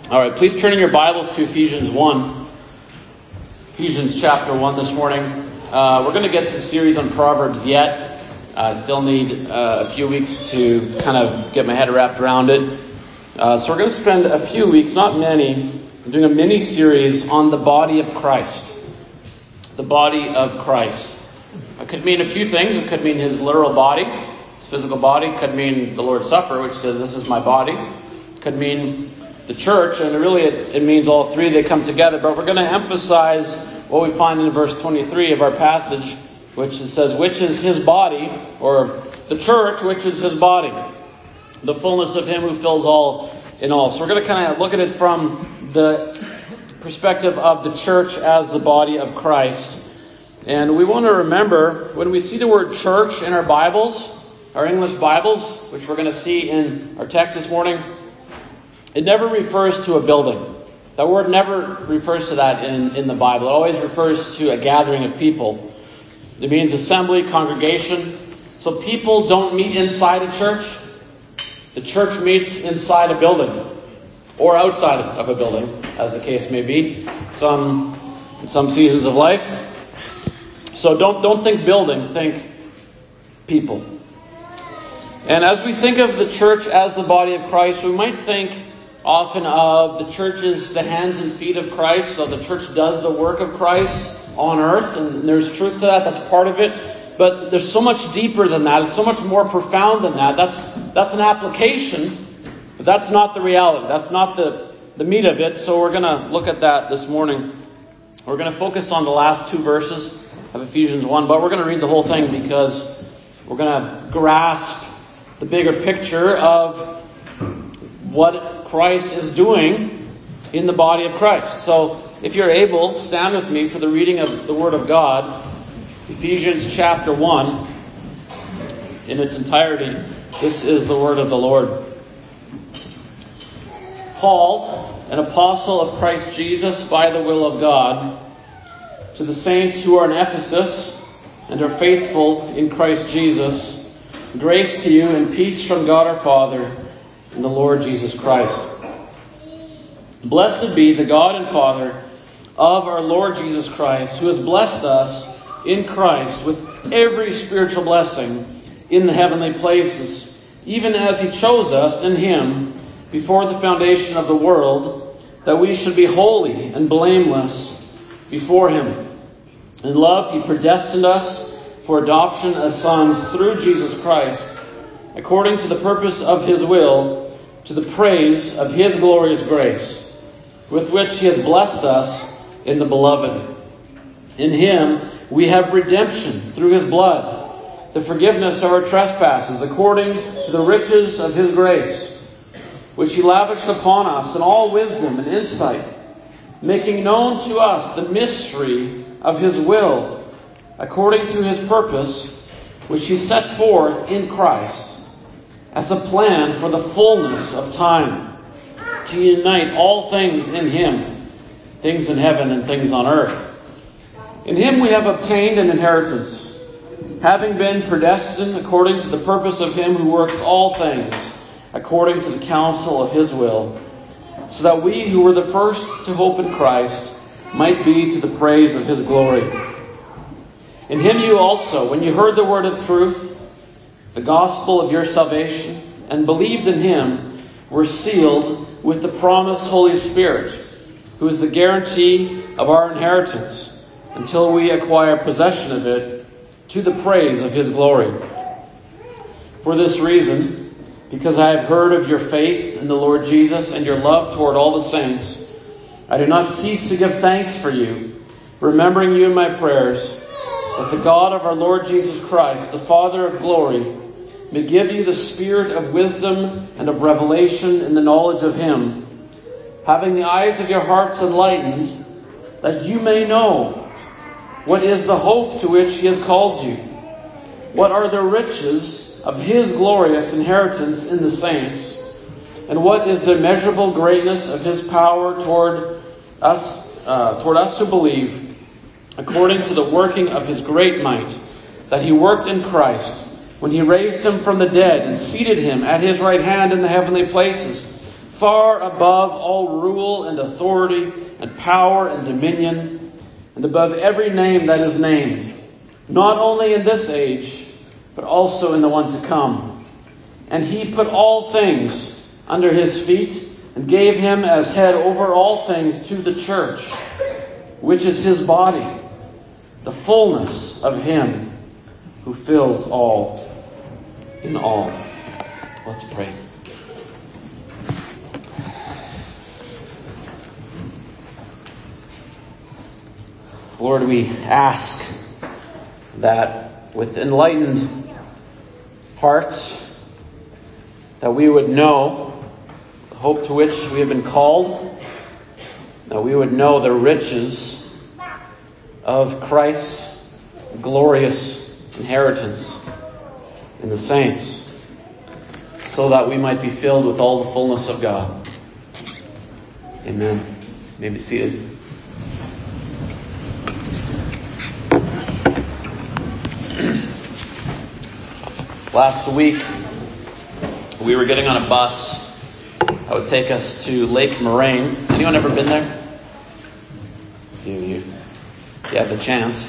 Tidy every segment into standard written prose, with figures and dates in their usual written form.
All right, please turn in your Bibles to Ephesians 1. Ephesians chapter 1 this morning. We're going to get to the series on Proverbs yet. I still need a few weeks to kind of get my head wrapped around it. So we're going to spend a few weeks, not many, doing a mini-series on the body of Christ. The body of Christ. It could mean a few things. It could mean his literal body, his physical body. It could mean the Lord's Supper, which says, "This is my body." It could mean the church, and really it means all three. They come together. But we're going to emphasize what we find in verse 23 of our passage, which says, "Which is his body," or the church, which is his body, the fullness of him who fills all in all. So we're going to kind of look at it from the perspective of the church as the body of Christ. And we want to remember, when we see the word church in our Bibles, our English Bibles, which we're going to see in our text this morning, it never refers to a building. That word never refers to that in the Bible. It always refers to a gathering of people. It means assembly, congregation. So people don't meet inside a church. The church meets inside a building, or outside of a building, as the case may be, in some seasons of life. So don't think building, think people. And as we think of the church as the body of Christ, we might think often of the church as the hands and feet of Christ. So the church does the work of Christ on earth, and there's truth to that. That's part of it. But there's so much deeper than that. It's so much more profound than that. That's an application, but that's not the reality. That's not the meat of it. So we're going to look at that this morning. We're going to focus on the last two verses of Ephesians 1, but we're going to read the whole thing because we're going to grasp the bigger picture of what Christ is doing in the body of Christ. So if you're able, stand with me for the reading of the Word of God. Ephesians chapter 1 in its entirety. This is the word of the Lord. Paul, an apostle of Christ Jesus by the will of God, to the saints who are in Ephesus and are faithful in Christ Jesus, grace to you and peace from God our Father and the Lord Jesus Christ. Blessed be the God and Father of our Lord Jesus Christ, who has blessed us in Christ with every spiritual blessing in the heavenly places, even as he chose us in him before the foundation of the world, that we should be holy and blameless before him. In love he predestined us for adoption as sons through Jesus Christ, according to the purpose of his will, to the praise of his glorious grace, with which he has blessed us in the Beloved. In him we have redemption through his blood, the forgiveness of our trespasses, according to the riches of his grace, which he lavished upon us in all wisdom and insight, making known to us the mystery of his will, according to his purpose, which he set forth in Christ, as a plan for the fullness of time, to unite all things in him, things in heaven and things on earth. In him we have obtained an inheritance, having been predestined according to the purpose of him who works all things according to the counsel of his will, so that we who were the first to hope in Christ might be to the praise of his glory. In him you also, when you heard the word of truth, the gospel of your salvation, and believed in him, were sealed with the promised Holy Spirit, who is the guarantee of our inheritance, until we acquire possession of it, to the praise of his glory. For this reason, because I have heard of your faith in the Lord Jesus and your love toward all the saints, I do not cease to give thanks for you, remembering you in my prayers, that the God of our Lord Jesus Christ, the Father of glory, may give you the spirit of wisdom and of revelation in the knowledge of him, having the eyes of your hearts enlightened, that you may know what is the hope to which he has called you, what are the riches of his glorious inheritance in the saints, and what is the immeasurable greatness of his power toward us who believe, according to the working of his great might, that he worked in Christ, when he raised him from the dead and seated him at his right hand in the heavenly places, far above all rule and authority and power and dominion, and above every name that is named, not only in this age, but also in the one to come. And he put all things under his feet, and gave him as head over all things to the church, which is his body, the fullness of him who fills all in all. Let's pray. Lord, we ask that with enlightened hearts, that we would know the hope to which we have been called, that we would know the riches of Christ's glorious inheritance in the saints, so that we might be filled with all the fullness of God. Amen. You may be seated. Last week, we were getting on a bus that would take us to Lake Moraine. Anyone ever been there? You had the chance.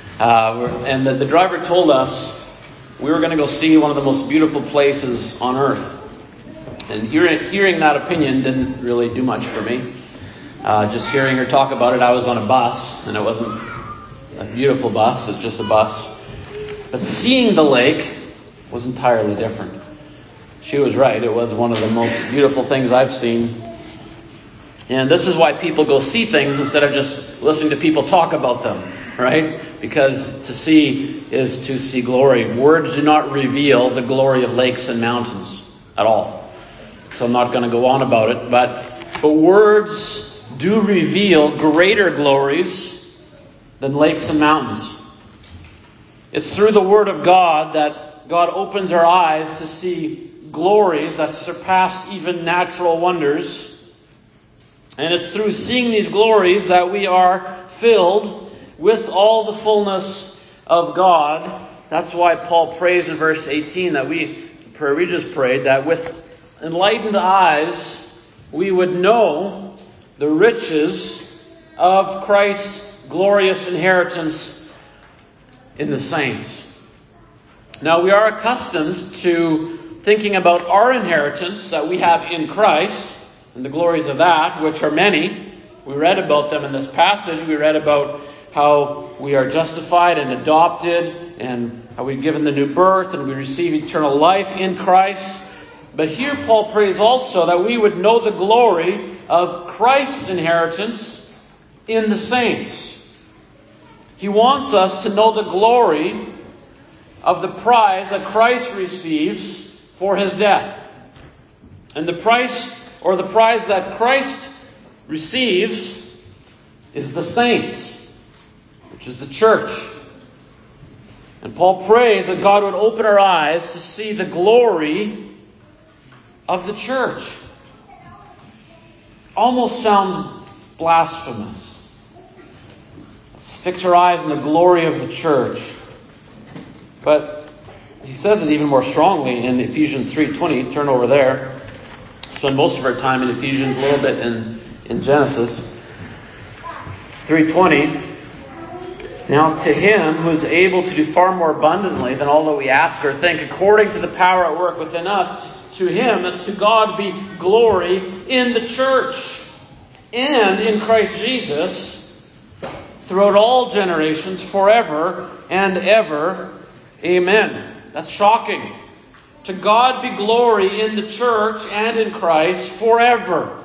And the driver told us we were going to go see one of the most beautiful places on earth. And hearing that opinion didn't really do much for me. Just hearing her talk about it, I was on a bus, and it wasn't a beautiful bus, it's just a bus. But seeing the lake was entirely different. She was right. It was one of the most beautiful things I've seen. And this is why people go see things instead of just listening to people talk about them, right? Because to see is to see glory. Words do not reveal the glory of lakes and mountains at all. So I'm not going to go on about it. But words do reveal greater glories than lakes and mountains. It's through the Word of God that God opens our eyes to see glories that surpass even natural wonders. And it's through seeing these glories that we are filled with all the fullness of God. That's why Paul prays in verse 18 that we just prayed, that with enlightened eyes we would know the riches of Christ's glorious inheritance in the saints. Now, we are accustomed to thinking about our inheritance that we have in Christ and the glories of that, which are many. We read about them in this passage. We read about how we are justified and adopted, and how we've given the new birth and we receive eternal life in Christ. But here Paul prays also that we would know the glory of Christ's inheritance in the saints. He wants us to know the glory of the prize that Christ receives for his death. And the prize that Christ receives is the saints, which is the church. And Paul prays that God would open our eyes to see the glory of the church. Almost sounds blasphemous. Let's fix our eyes on the glory of the church. But he says it even more strongly in Ephesians 3:20. Turn over there. Spend most of our time in Ephesians, a little bit in Genesis. 3:20. Now to him who is able to do far more abundantly than all that we ask or think, according to the power at work within us, to him, to God be glory in the church and in Christ Jesus throughout all generations, forever and ever. Amen. That's shocking. To God be glory in the church and in Christ forever.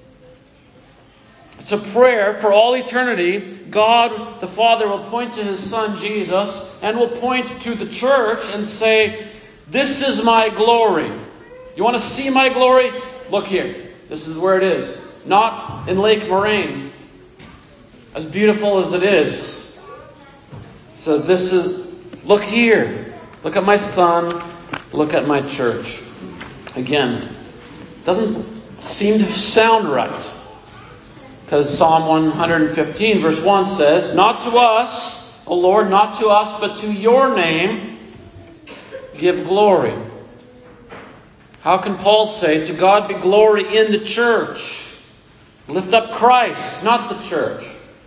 It's a prayer for all eternity. God the Father will point to his Son Jesus and will point to the church and say, this is my glory. You want to see my glory? Look here. This is where it is. Not in Lake Moraine, as beautiful as it is. So this is, look here. Look at my Son. Look at my church. Again, doesn't seem to sound right. Because Psalm 115 verse 1 says, not to us, O Lord, not to us, but to your name give glory. How can Paul say, "To God be glory in the church"? Lift up Christ, not the church.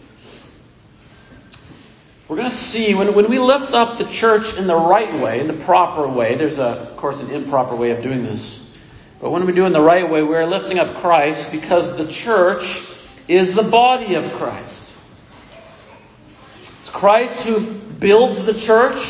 We're going to see when we lift up the church in the right way, in the proper way. There's, of course, an improper way of doing this. But when we do it in the right way, we're lifting up Christ because the church is the body of Christ. It's Christ who builds the church.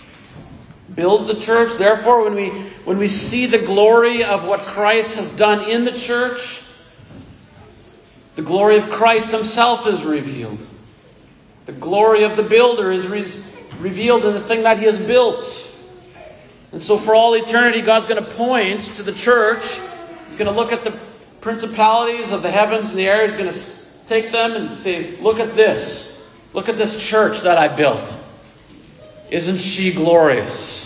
Therefore, when we see the glory of what Christ has done in the church, the glory of Christ himself is revealed. The glory of the builder is revealed in the thing that he has built. And so for all eternity, God's going to point to the church. He's going to look at the principalities of the heavens and the earth. He's going to take them and say, look at this. Look at this church that I built. Isn't she glorious?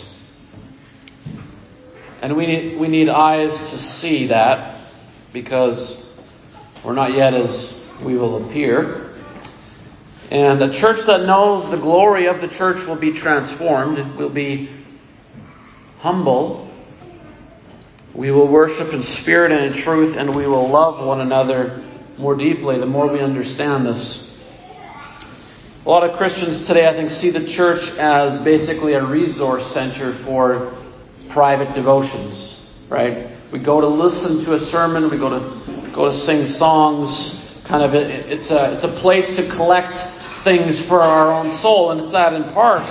And we need eyes to see that, because we're not yet as we will appear. And a church that knows the glory of the church will be transformed. It will be humble. We will worship in spirit and in truth, and we will love one another more deeply the more we understand this. A lot of Christians today, I think, see the church as basically a resource center for private devotions, right? We go to listen to a sermon, we go to sing songs. Kind of, it's a place to collect things for our own soul, and it's that in part.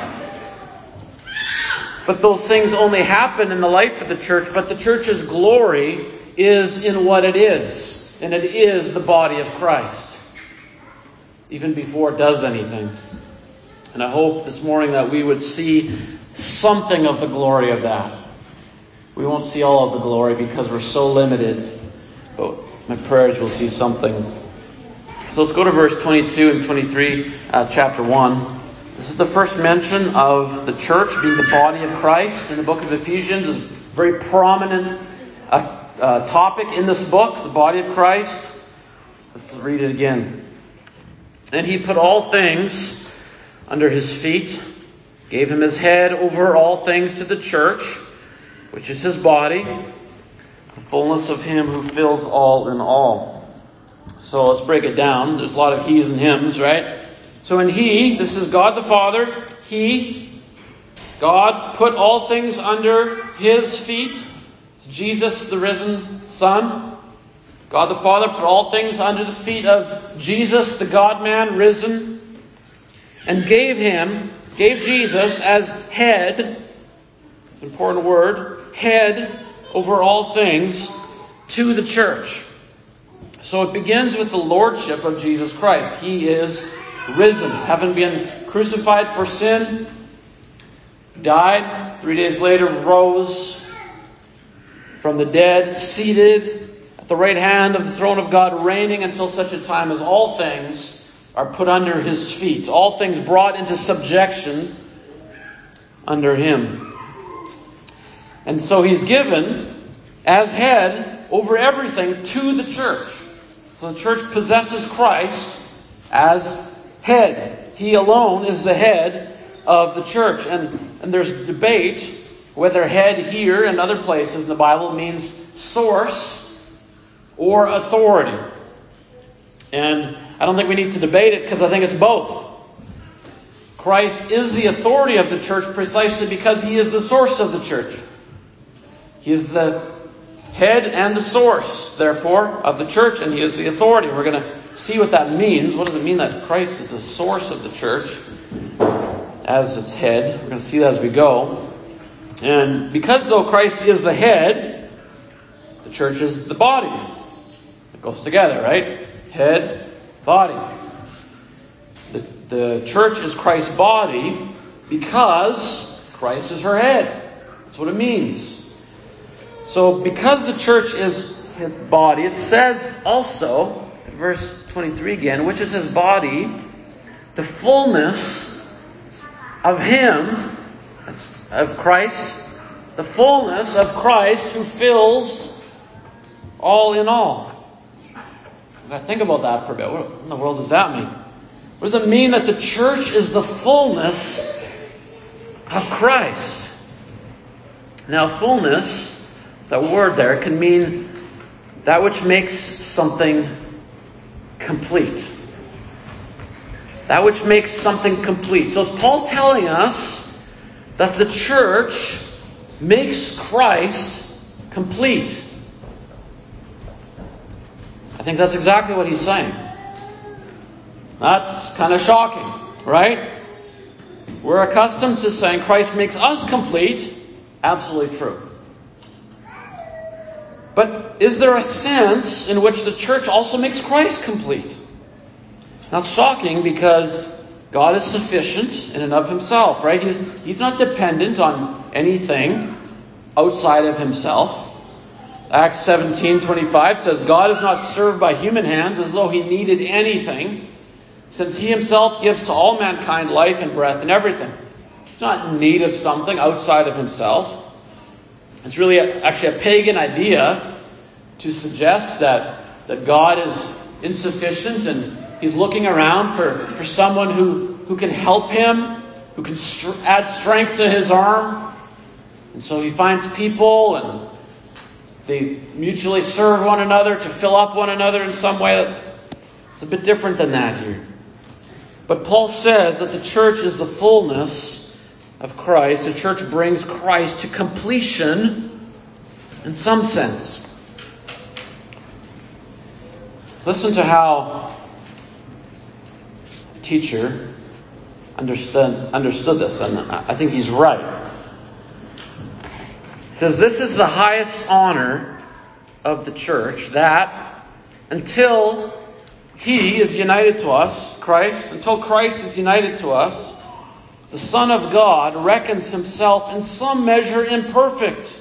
But those things only happen in the life of the church. But the church's glory is in what it is, and it is the body of Christ, even before it does anything. And I hope this morning that we would see something of the glory of that. We won't see all of the glory because we're so limited, but my prayers will see something. So let's go to verse 22 and 23, chapter 1. This is the first mention of the church being the body of Christ in the book of Ephesians. It's a very prominent topic in this book, the body of Christ. Let's read it again. And he put all things under his feet, gave him his head over all things to the church, which is his body, the fullness of him who fills all in all. So let's break it down. There's a lot of he's and hims, right? So in he, this is God the Father. God put all things under his feet. It's Jesus, the risen Son. God the Father put all things under the feet of Jesus, the God-man, risen. And gave Jesus as head. It's an important word. Head over all things to the church. So it begins with the lordship of Jesus Christ. He is risen, having been crucified for sin, died, 3 days later rose from the dead, seated at the right hand of the throne of God, reigning until such a time as all things are put under his feet, all things brought into subjection under him. And so he's given as head over everything to the church. So the church possesses Christ as head. He alone is the head of the church. And there's debate whether head here and other places in the Bible means source or authority. And I don't think we need to debate it because I think it's both. Christ is the authority of the church precisely because he is the source of the church. He is the head and the source, therefore, of the church, and he is the authority. We're going to see what that means. What does it mean that Christ is the source of the church as its head? We're going to see that as we go. And because though Christ is the head, the church is the body. It goes together, right? Head, body. The church is Christ's body because Christ is her head. That's what it means. So because the church is his body, it says also, verse 23 again, which is his body, the fullness of him, of Christ, the fullness of Christ who fills all in all. I've got to think about that for a bit. What in the world does that mean? What does it mean that the church is the fullness of Christ? Now, fullness That word there can mean that which makes something complete. That which makes something complete. So is Paul telling us that the church makes Christ complete? I think that's exactly what he's saying. That's kind of shocking, right? We're accustomed to saying Christ makes us complete. Absolutely true. But is there a sense in which the church also makes Christ complete? That's shocking because God is sufficient in and of himself, right? He's not dependent on anything outside of himself. Acts 17:25 says, God is not served by human hands as though he needed anything, since he himself gives to all mankind life and breath and everything. He's not in need of something outside of himself. It's really actually a pagan idea to suggest that God is insufficient and he's looking around for someone who can help him, who can add strength to his arm. And so he finds people and they mutually serve one another to fill up one another in some way. It's a bit different than that here. But Paul says that the church is the fullness of Christ. The church brings Christ to completion in some sense. Listen to how a teacher understood this, and I think he's right. He says, this is the highest honor of the church, that until he is united to us, Christ, until Christ is united to us, the Son of God reckons himself in some measure imperfect.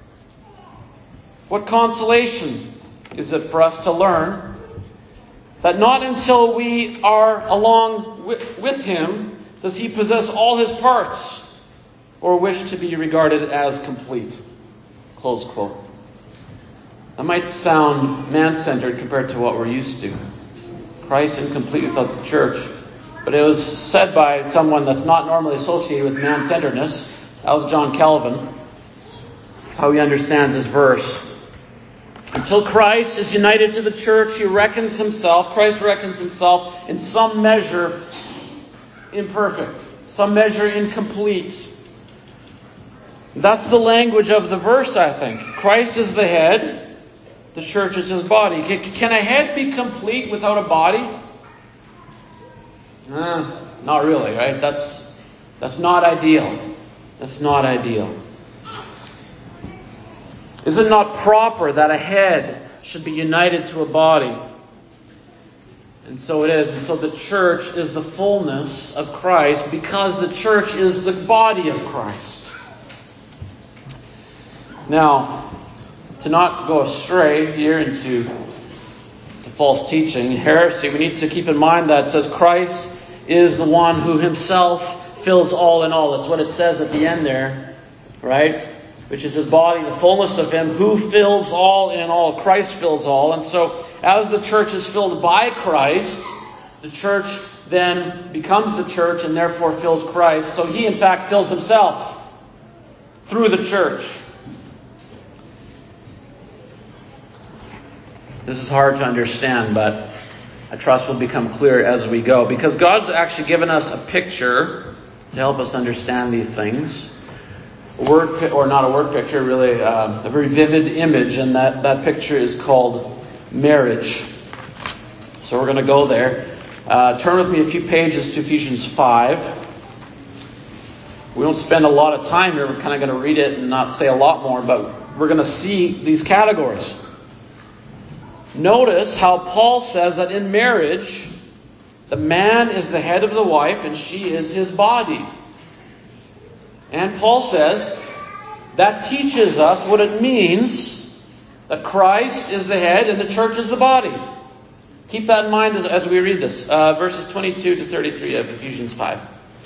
What consolation is it for us to learn that not until we are along with him does he possess all his parts or wish to be regarded as complete. Close quote. That might sound man-centered compared to what we're used to. Christ incomplete without the church. But it was said by someone that's not normally associated with man-centeredness. That was John Calvin. That's how he understands this verse. Until Christ is united to the church, Christ reckons himself in some measure imperfect, some measure incomplete. That's the language of the verse, I think. Christ is the head, the church is his body. Can a head be complete without a body? Not really, right? That's not ideal. That's not ideal. Is it not proper that a head should be united to a body? And so it is. And so the church is the fullness of Christ because the church is the body of Christ. Now, to not go astray here into false teaching, heresy, we need to keep in mind that it says Christ is the one who himself fills all in all. That's what it says at the end there, right? Which is his body, the fullness of him who fills all in all. Christ fills all. And so as the church is filled by Christ, the church then becomes the church and therefore fills Christ. So he in fact fills himself through the church. This is hard to understand, but I trust will become clear as we go. Because God's actually given us a picture to help us understand these things. Not a word picture, really a very vivid image, and that picture is called marriage. So we're going to go there. Turn with me a few pages to Ephesians 5. We don't spend a lot of time here. We're kind of going to read it and not say a lot more, but we're going to see these categories. Notice how Paul says that in marriage, the man is the head of the wife and she is his body. And Paul says that teaches us what it means that Christ is the head and the church is the body. Keep that in mind as we read this. Verses 22 to 33 of Ephesians 5.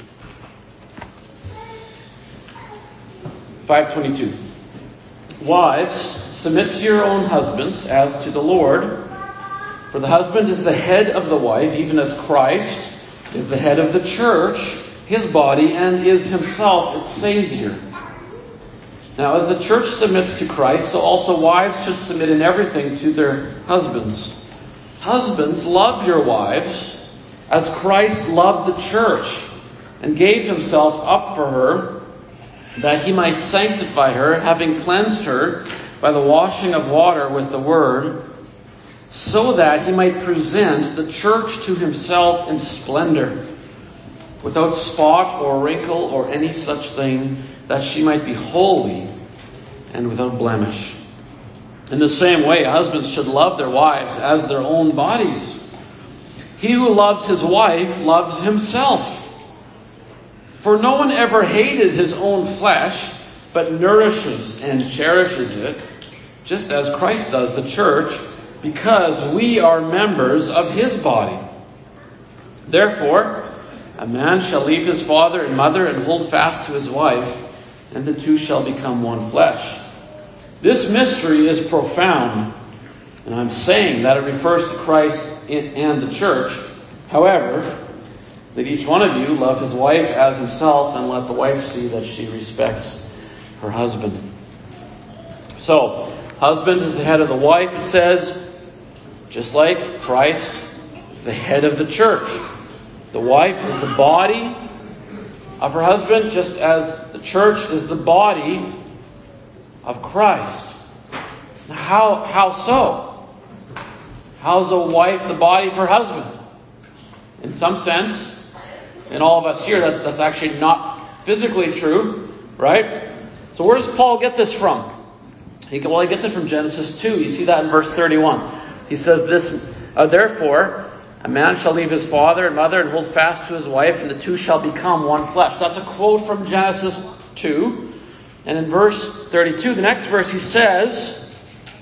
5:22. Wives, submit to your own husbands as to the Lord. For the husband is the head of the wife, even as Christ is the head of the church, his body, and is himself its Savior. Now, as the church submits to Christ, so also wives should submit in everything to their husbands. Husbands, love your wives as Christ loved the church and gave himself up for her, that he might sanctify her, having cleansed her by the washing of water with the word, so that he might present the church to himself in splendor, without spot or wrinkle or any such thing, that she might be holy and without blemish. In the same way, husbands should love their wives as their own bodies. He who loves his wife loves himself. For no one ever hated his own flesh, but nourishes and cherishes it, just as Christ does the church, because we are members of his body. Therefore, a man shall leave his father and mother and hold fast to his wife, and the two shall become one flesh. This mystery is profound, and I'm saying that it refers to Christ and the church. However, let each one of you love his wife as himself, and let the wife see that she respects her husband. So, husband is the head of the wife, it says, just like Christ, the head of the church. The wife is the body of her husband, just as the church is the body of Christ. Now, how so? How's a wife the body of her husband? In some sense, in all of us here, that's actually not physically true, right? So where does Paul get this from? He gets it from Genesis 2. You see that in verse 31. He says this, therefore, a man shall leave his father and mother and hold fast to his wife, and the two shall become one flesh. That's a quote from Genesis 2. And in verse 32, the next verse, he says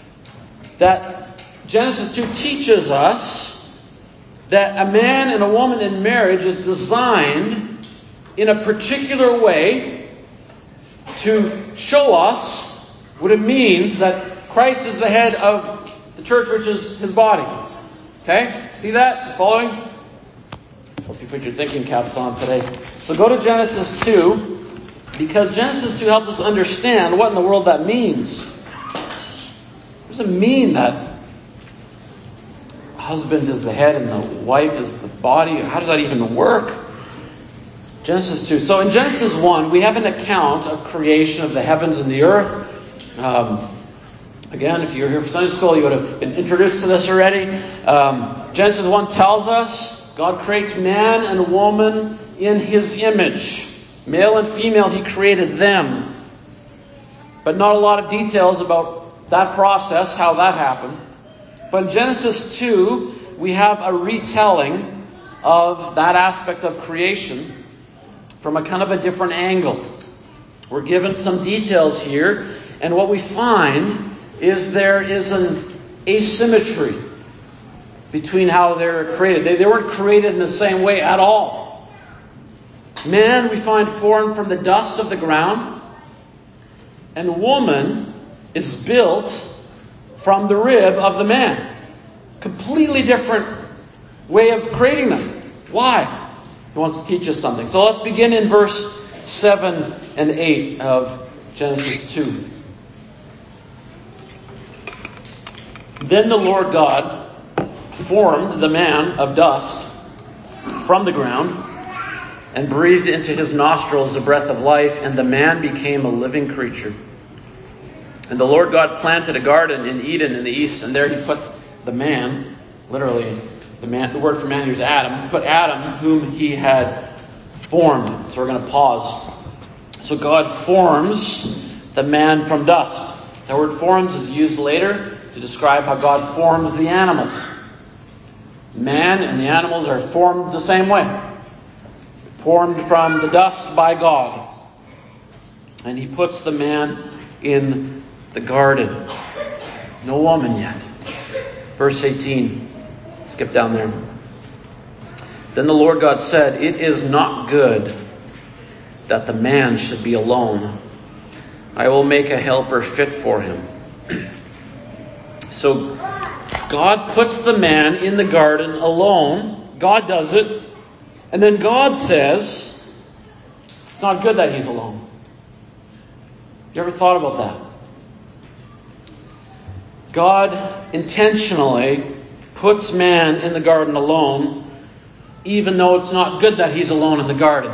that Genesis 2 teaches us that a man and a woman in marriage is designed in a particular way to show us what it means that Christ is the head of the church, which is his body. Okay? See that? Following? Hope you put your thinking caps on today. So go to Genesis 2, because Genesis 2 helps us understand what in the world that means. What does it mean that husband is the head and the wife is the body? How does that even work? Genesis 2. So in Genesis 1, we have an account of creation of the heavens and the earth. Again, if you're here for Sunday school, you would have been introduced to this already. Genesis 1 tells us God creates man and woman in his image. Male and female, he created them. But not a lot of details about that process, how that happened. But in Genesis 2, we have a retelling of that aspect of creation from a kind of a different angle. We're given some details here, and what we find is there is an asymmetry between how they're created. They weren't created in the same way at all. Man, we find formed from the dust of the ground, and woman is built from the rib of the man. Completely different way of creating them. Why? He wants to teach us something. So let's begin in verse 7 and 8 of Genesis 2. Then the Lord God formed the man of dust from the ground and breathed into his nostrils the breath of life, and the man became a living creature. And the Lord God planted a garden in Eden in the east, and there he put the man, literally the word for man here is Adam. He put Adam, whom he had formed. So we're going to pause. So God forms the man from dust. The word forms is used later to describe how God forms the animals. Man and the animals are formed the same way. Formed from the dust by God. And he puts the man in the garden. No woman yet. Verse 18. Skip down there. Then the Lord God said, "It is not good that the man should be alone. I will make a helper fit for him." So God puts the man in the garden alone. God does it. And then God says, it's not good that he's alone. You ever thought about that? God intentionally puts man in the garden alone, even though it's not good that he's alone in the garden.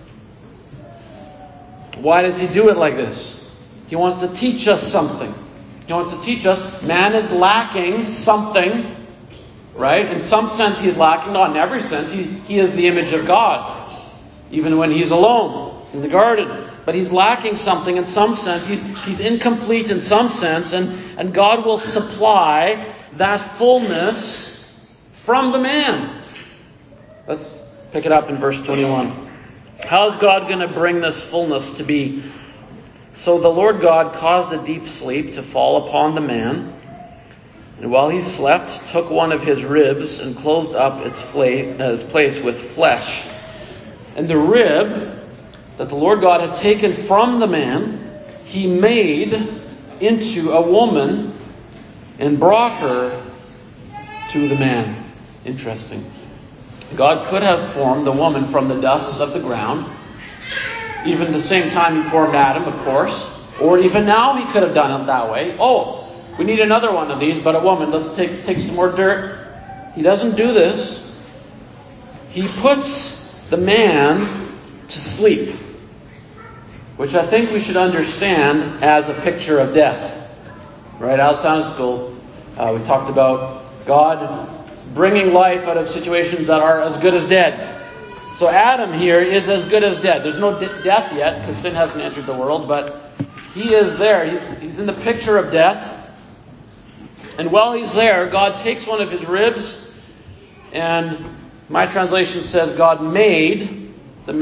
Why does he do it like this? He wants to teach us something. He wants to teach us man is lacking something, right? In some sense he's lacking, not in every sense. He is the image of God, even when he's alone in the garden. But he's lacking something in some sense. He's incomplete in some sense. And God will supply that fullness from the man. Let's pick it up in verse 21. How is God going to bring this fullness to be? So the Lord God caused a deep sleep to fall upon the man. And while he slept, took one of his ribs and closed up its place with flesh. And the rib that the Lord God had taken from the man, he made into a woman and brought her to the man. Interesting. God could have formed the woman from the dust of the ground, even the same time he formed Adam, of course. Or even now he could have done it that way. Oh, we need another one of these, but a woman. Let's take some more dirt. He doesn't do this. He puts the man to sleep, which I think we should understand as a picture of death. Right? Out of Sunday school, we talked about God bringing life out of situations that are as good as dead. So Adam here is as good as dead. There's no death yet because sin hasn't entered the world, but he is there. He's in the picture of death. And while he's there, God takes one of his ribs, and my translation says God made the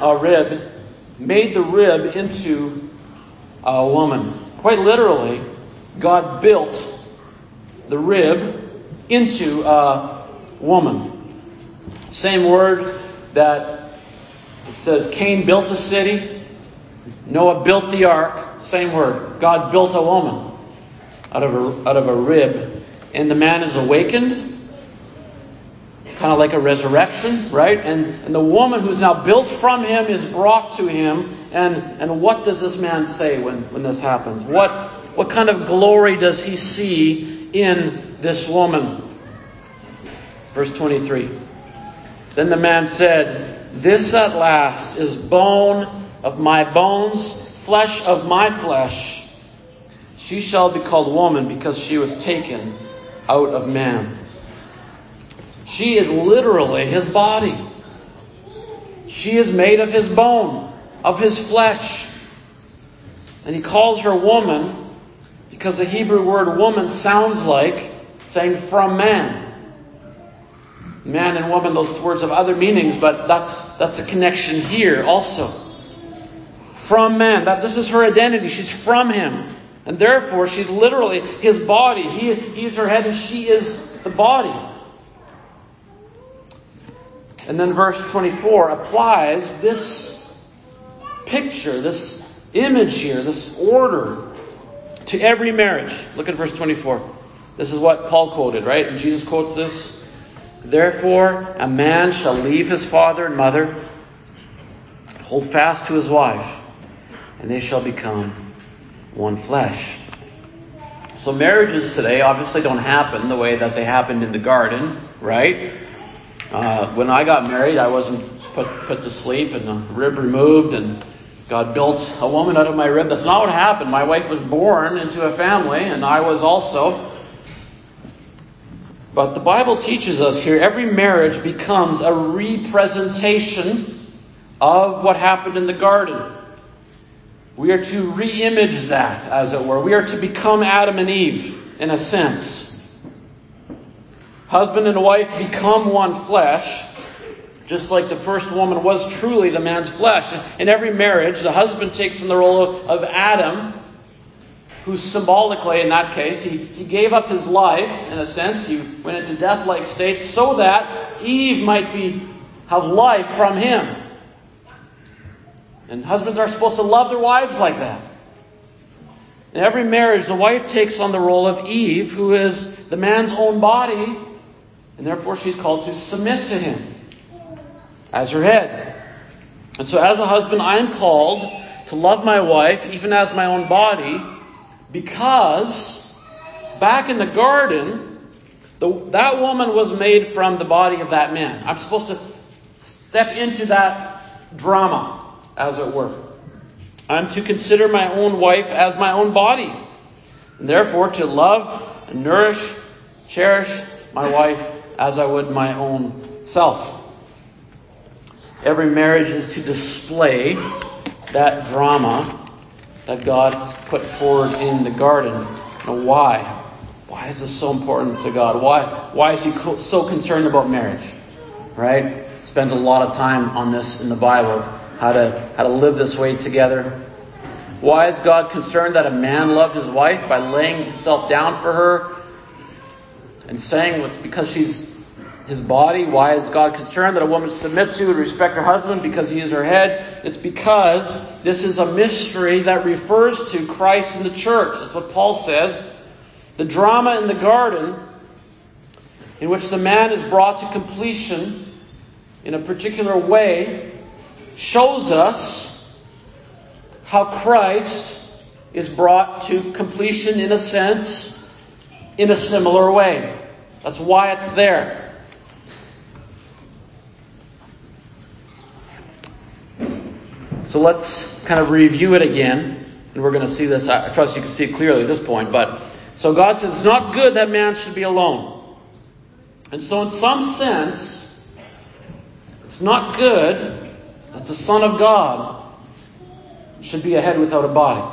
rib into a woman. Quite literally, God built the rib into a woman. Same word that it says Cain built a city, Noah built the ark. Same word. God built a woman out of a rib. And the man is awakened, kind of like a resurrection, right? And the woman who's now built from him is brought to him. And what does this man say when this happens? What kind of glory does he see in this woman? Verse 23. Then the man said, "This at last is bone of my bones, flesh of my flesh. She shall be called woman because she was taken out of man." She is literally his body. She is made of his bone, of his flesh. And he calls her woman because the Hebrew word woman sounds like saying from man. Man and woman, those words have other meanings, but that's a connection here also. From man. This is her identity. She's from him. And therefore, she's literally his body. He is her head and she is the body. And then verse 24 applies this picture, this image here, this order to every marriage. Look at verse 24. This is what Paul quoted, right? And Jesus quotes this. "Therefore, a man shall leave his father and mother, hold fast to his wife, and they shall become one flesh." So marriages today obviously don't happen the way that they happened in the garden, right? When I got married, I wasn't put to sleep and the rib removed and God built a woman out of my rib. That's not what happened. My wife was born into a family and I was also. But the Bible teaches us here, every marriage becomes a representation of what happened in the garden. We are to re-image that, as it were. We are to become Adam and Eve, in a sense. Husband and wife become one flesh, just like the first woman was truly the man's flesh. In every marriage, the husband takes on the role of Adam, who symbolically, in that case, he gave up his life, in a sense. He went into death-like states so that Eve might have life from him. And husbands are supposed to love their wives like that. In every marriage, the wife takes on the role of Eve, who is the man's own body, and therefore she's called to submit to him as her head. And so as a husband, I'm called to love my wife even as my own body, because back in the garden, that woman was made from the body of that man. I'm supposed to step into that drama, as it were. I'm to consider my own wife as my own body, and therefore to love and nourish, cherish my wife as I would my own self. Every marriage is to display that drama that God's put forward in the garden. Now, why? Why is this so important to God? Why is He so concerned about marriage? Right? Spends a lot of time on this in the Bible, how to live this way together. Why is God concerned that a man love his wife by laying himself down for her and saying it's because she's his body? Why is God concerned that a woman submit to and respect her husband because he is her head? It's because this is a mystery that refers to Christ and the church. That's what Paul says. The drama in the garden, in which the man is brought to completion in a particular way, shows us how Christ is brought to completion, in a sense, in a similar way. That's why it's there. So let's kind of review it again. And we're going to see this. I trust you can see it clearly at this point. So God says it's not good that man should be alone. And so in some sense, it's not good that the Son of God should be a head without a body.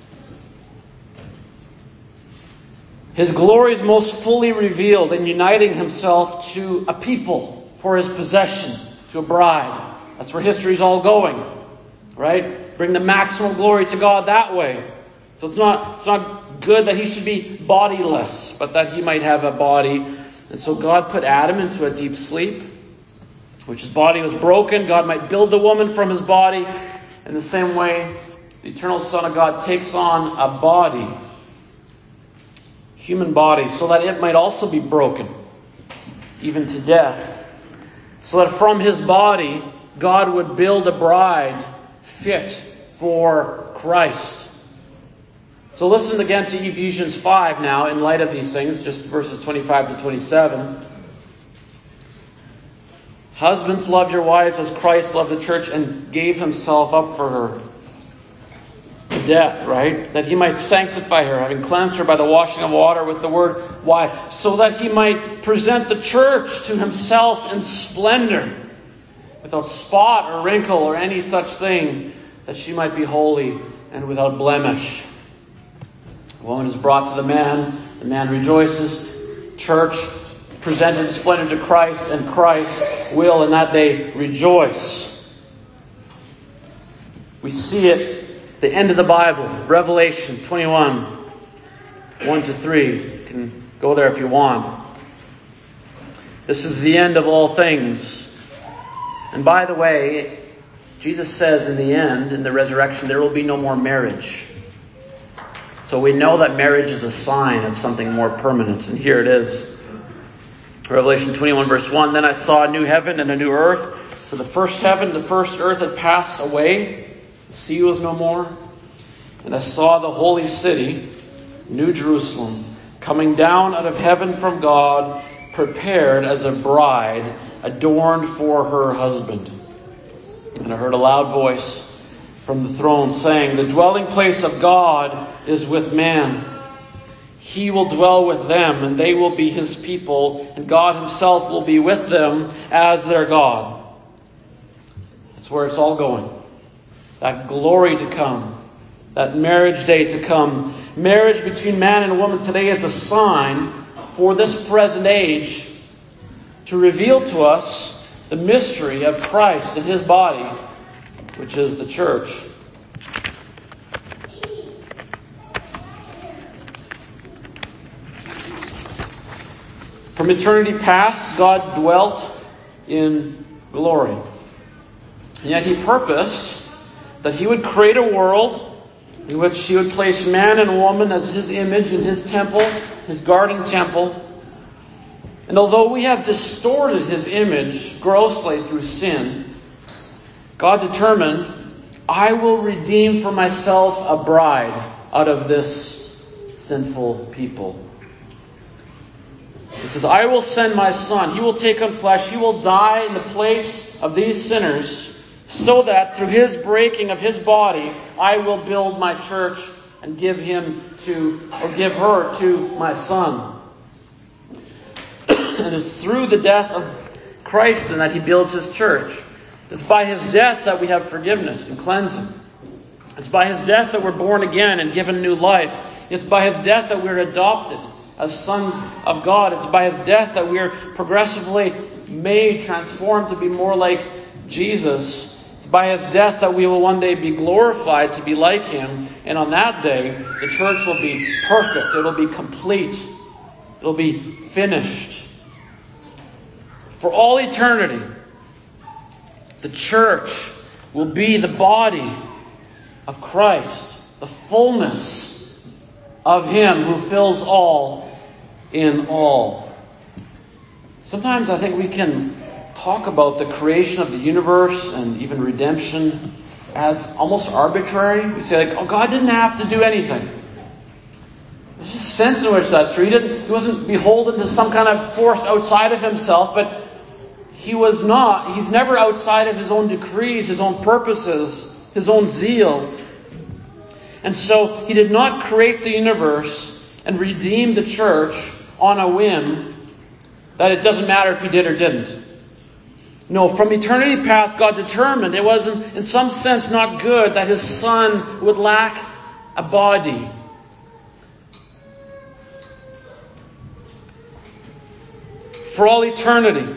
His glory is most fully revealed in uniting himself to a people for his possession, to a bride. That's where history's all going. Right? Bring the maximum glory to God that way. So it's not good that he should be bodiless, but that he might have a body. And so God put Adam into a deep sleep, which his body was broken. God might build the woman from his body. In the same way, the eternal Son of God takes on a body, human body, so that it might also be broken, even to death. So that from his body, God would build a bride fit for Christ. So listen again to Ephesians 5 now, in light of these things, just verses 25 to 27. Husbands, love your wives as Christ loved the church and gave himself up for her. To death, right? That he might sanctify her, having cleansed her by the washing of water with the word. Why? So that he might present the church to himself in splendor, without spot or wrinkle or any such thing, that she might be holy and without blemish. The woman is brought to the man rejoices. Church presented in splendor to Christ, and Christ will in that day rejoice. We see it at the end of the Bible, Revelation 21, 1 to 3. You can go there if you want. This is the end of all things. And by the way, Jesus says in the end, in the resurrection, there will be no more marriage. So we know that marriage is a sign of something more permanent. And here it is. Revelation 21 verse 1, Then I saw a new heaven and a new earth. For the first heaven and the first earth had passed away. The sea was no more. And I saw the holy city, New Jerusalem, coming down out of heaven from God, prepared as a bride, adorned for her husband. And I heard a loud voice from the throne saying, The dwelling place of God is with man. He will dwell with them, and they will be his people, and God himself will be with them as their God. That's where it's all going. That glory to come. That marriage day to come. Marriage between man and woman today is a sign for this present age to reveal to us the mystery of Christ and his body, which is the church. From eternity past, God dwelt in glory. And yet he purposed that he would create a world in which he would place man and woman as his image in his temple, his garden temple. And although we have distorted his image grossly through sin, God determined, I will redeem for myself a bride out of this sinful people. He says, I will send my Son. He will take on flesh. He will die in the place of these sinners, so that through His breaking of His body, I will build my church and give her to my Son. And it's through the death of Christ then that He builds His church. It's by His death that we have forgiveness and cleansing. It's by His death that we're born again and given new life. It's by His death that we're adopted as sons of God. It's by His death that we're progressively made, transformed to be more like Jesus. It's by His death that we will one day be glorified to be like Him. And on that day, the church will be perfect. It'll be complete. It'll be finished. For all eternity, the church will be the body of Christ, the fullness of Him who fills all in all. Sometimes I think we can talk about the creation of the universe and even redemption as almost arbitrary. We say, like, oh, God didn't have to do anything. There's just a sense in which that's true. He wasn't beholden to some kind of force outside of Himself, but He's never outside of His own decrees, His own purposes, His own zeal. And so He did not create the universe and redeem the church on a whim that it doesn't matter if He did or didn't. No, from eternity past, God determined it was in some sense not good that His Son would lack a body. For all eternity,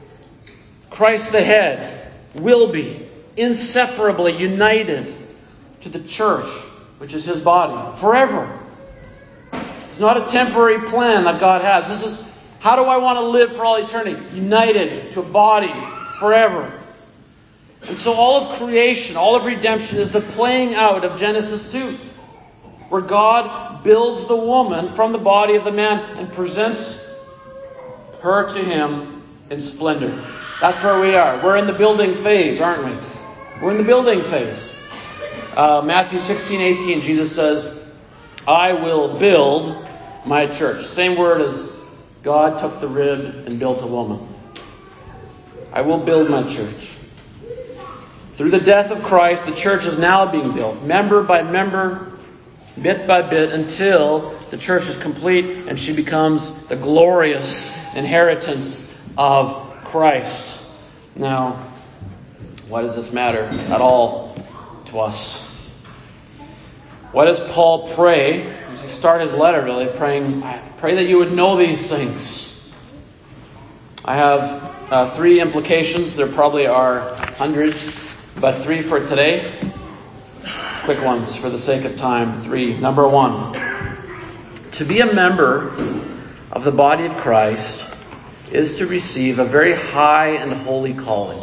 Christ the head will be inseparably united to the church, which is His body, forever. It's not a temporary plan that God has. This is, how do I want to live for all eternity? United to a body forever. And so all of creation, all of redemption is the playing out of Genesis 2, where God builds the woman from the body of the man and presents her to Him in splendor. That's where we are. We're in the building phase, aren't we? We're in the building phase. Matthew 16:18, Jesus says, I will build my church. Same word as God took the rib and built a woman. I will build my church. Through the death of Christ, the church is now being built, member by member, bit by bit, until the church is complete and she becomes the glorious inheritance of Christ. Now, why does this matter at all to us? Why does Paul pray? He started his letter really praying, I pray that you would know these things. I have 3 implications. There probably are hundreds, but 3 for today. Quick ones for the sake of time. 3. Number 1. To be a member of the body of Christ is to receive a very high and holy calling.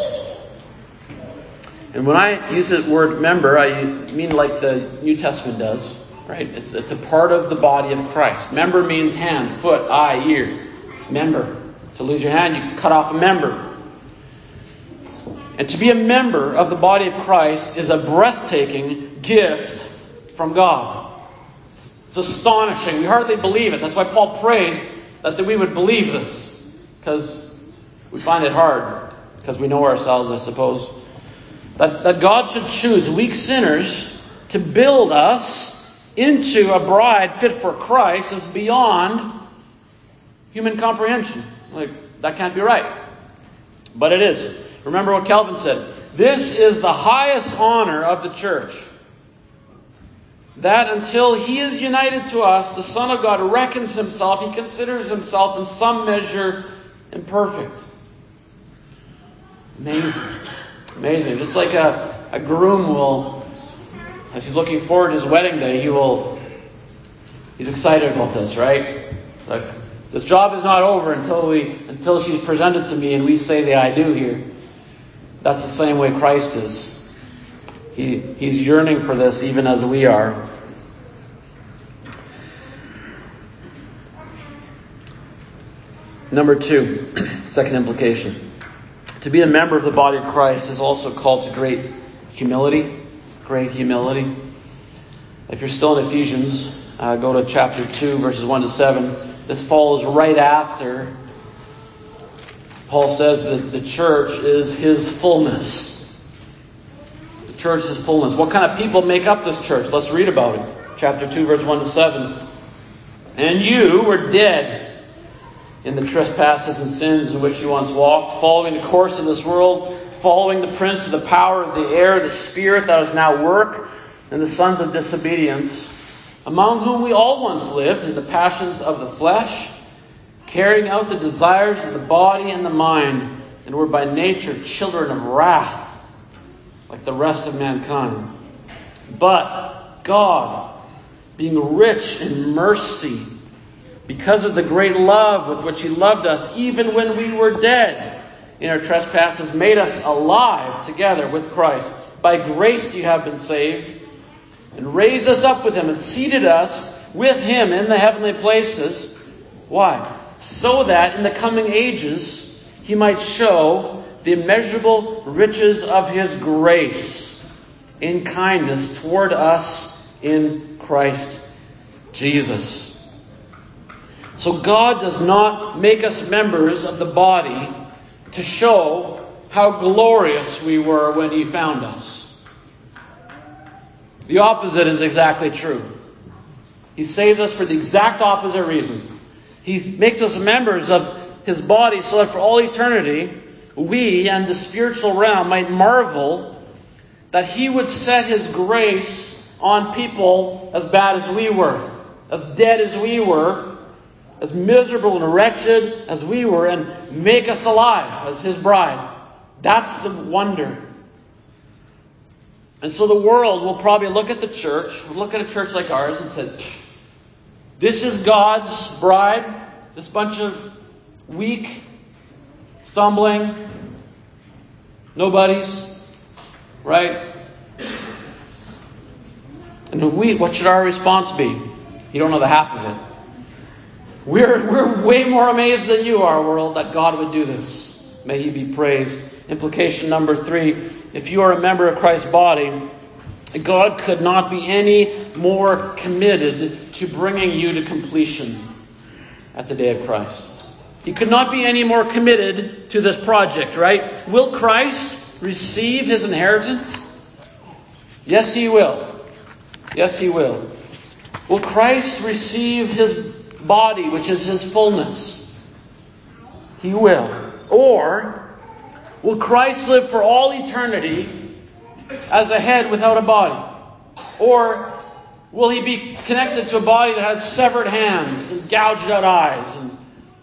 And when I use the word member, I mean like the New Testament does, right? It's a part of the body of Christ. Member means hand, foot, eye, ear. Member. To lose your hand, you cut off a member. And to be a member of the body of Christ is a breathtaking gift from God. It's astonishing. We hardly believe it. That's why Paul prays that we would believe this. Because we find it hard. Because we know ourselves, I suppose. That God should choose weak sinners to build us into a bride fit for Christ is beyond human comprehension. Like, that can't be right. But it is. Remember what Calvin said. This is the highest honor of the church. That until He is united to us, the Son of God reckons Himself, He considers Himself in some measure imperfect. Amazing. Amazing. Just like a groom will, as he's looking forward to his wedding day, he's excited about this, right? Like, this job is not over until she's presented to me and we say the I do here. That's the same way Christ is. He's yearning for this even as we are. Number 2, second implication. To be a member of the body of Christ is also called to great humility. great humility. If you're still in Ephesians, go to chapter 2, verses 1 to 7. This follows right after Paul says that the church is his fullness. The church is fullness. What kind of people make up this church? Let's read about it. Chapter 2, verse 1 to 7. And you were dead in the trespasses and sins in which you once walked, following the course of this world, following the prince of the power of the air, the spirit that is now work, and the sons of disobedience, among whom we all once lived in the passions of the flesh, carrying out the desires of the body and the mind, and were by nature children of wrath, like the rest of mankind. But God, being rich in mercy, because of the great love with which He loved us, even when we were dead in our trespasses, made us alive together with Christ. By grace you have been saved, and raised us up with Him, and seated us with Him in the heavenly places. Why? So that in the coming ages He might show the immeasurable riches of His grace in kindness toward us in Christ Jesus. So God does not make us members of the body to show how glorious we were when He found us. The opposite is exactly true. He saved us for the exact opposite reason. He makes us members of His body so that for all eternity, we and the spiritual realm might marvel that He would set His grace on people as bad as we were, as dead as we were, as miserable and wretched as we were, and make us alive as His bride. That's the wonder. And so the world will probably look at the church, look at a church like ours and say, this is God's bride, this bunch of weak, stumbling nobodies, right? And what should our response be? You don't know the half of it. We're way more amazed than you are, world, that God would do this. May He be praised. Implication number 3. If you are a member of Christ's body, God could not be any more committed to bringing you to completion at the day of Christ. He could not be any more committed to this project, right? Will Christ receive His inheritance? Yes, He will. Yes, He will. Will Christ receive His body, which is His fullness? He will. Or will Christ live for all eternity as a head without a body? Or will He be connected to a body that has severed hands and gouged out eyes and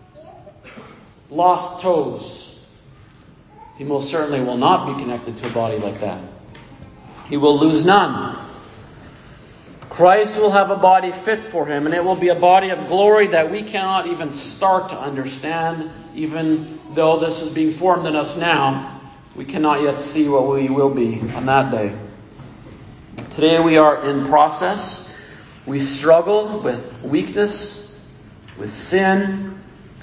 lost toes? He most certainly will not be connected to a body like that. He will lose none. Christ will have a body fit for Him, and it will be a body of glory that we cannot even start to understand, even though this is being formed in us now. We cannot yet see what we will be on that day. Today we are in process. We struggle with weakness, with sin.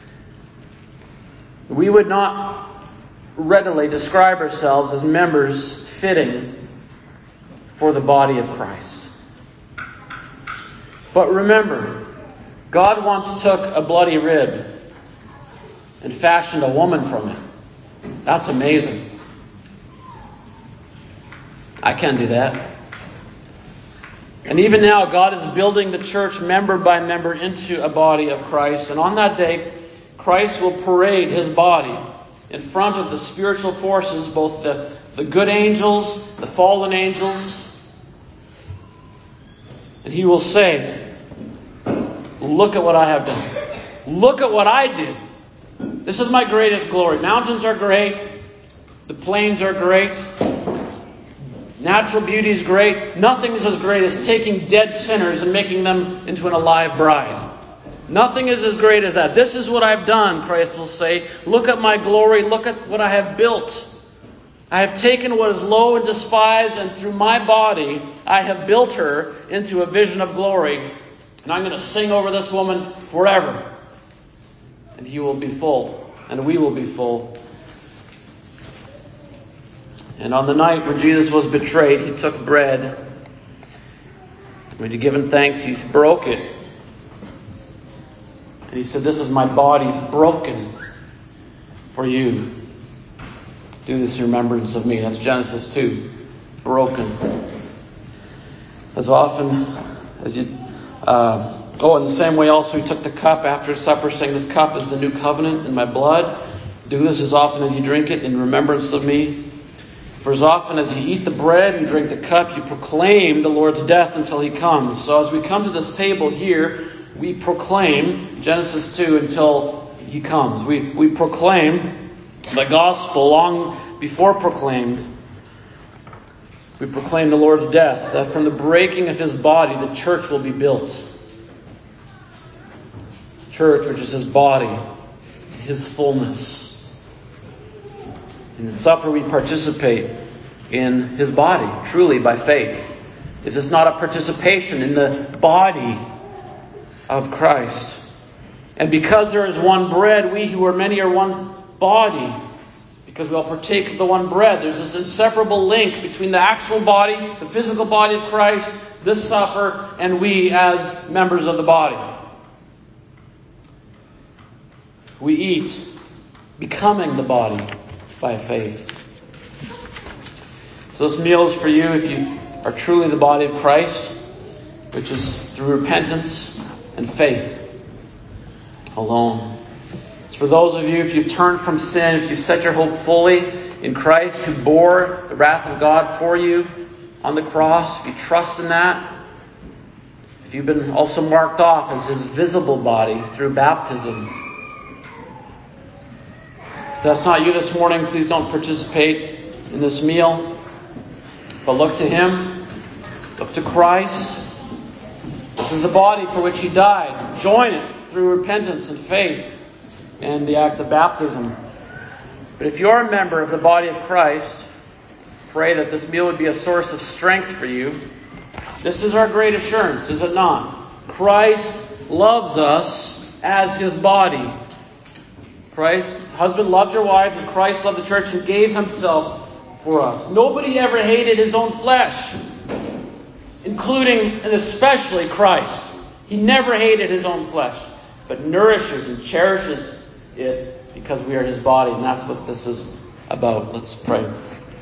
We would not readily describe ourselves as members fitting for the body of Christ. But remember, God once took a bloody rib and fashioned a woman from it. That's amazing. I can't do that. And even now, God is building the church member by member into a body of Christ. And on that day, Christ will parade His body in front of the spiritual forces, both the good angels, the fallen angels. And He will say, look at what I have done. Look at what I did. This is my greatest glory. Mountains are great. The plains are great. Natural beauty is great. Nothing is as great as taking dead sinners and making them into an alive bride. Nothing is as great as that. This is what I've done, Christ will say. Look at my glory. Look at what I have built. I have taken what is low and despised, and through my body I have built her into a vision of glory. And I'm going to sing over this woman forever. And He will be full. And we will be full. And on the night when Jesus was betrayed, he took bread. When he'd given thanks, he broke it. And he said, "This is my body broken for you. Do this in remembrance of me." That's Genesis 2. Broken. As often as you... in the same way also he took the cup after supper, saying, "This cup is the new covenant in my blood. Do this as often as you drink it in remembrance of me. For as often as you eat the bread and drink the cup, you proclaim the Lord's death until he comes." So as we come to this table here, we proclaim Genesis 2 until he comes. We proclaim the gospel long before proclaimed. We proclaim the Lord's death, that from the breaking of his body, the church will be built. Church, which is his body, his fullness. In the supper, we participate in his body, truly by faith. Is this not a participation in the body of Christ? And because there is one bread, we who are many are one body. Because we all partake of the one bread. There's this inseparable link between the actual body, the physical body of Christ, this supper, and we as members of the body. We eat, becoming the body by faith. So this meal is for you if you are truly the body of Christ, which is through repentance and faith alone. It's for those of you, if you've turned from sin, if you've set your hope fully in Christ, who bore the wrath of God for you on the cross, if you trust in that, if you've been also marked off as his visible body through baptism. If that's not you this morning, please don't participate in this meal. But look to him. Look to Christ. This is the body for which he died. Join it through repentance and faith and the act of baptism. But if you're a member of the body of Christ, pray that this meal would be a source of strength for you. This is our great assurance, is it not? Christ loves us as his body. Christ, husband, loves your wife as Christ loved the church and gave himself for us. Nobody ever hated his own flesh, including and especially Christ. He never hated his own flesh, but nourishes and cherishes it because we are his body. And that's what this is about. Let's pray.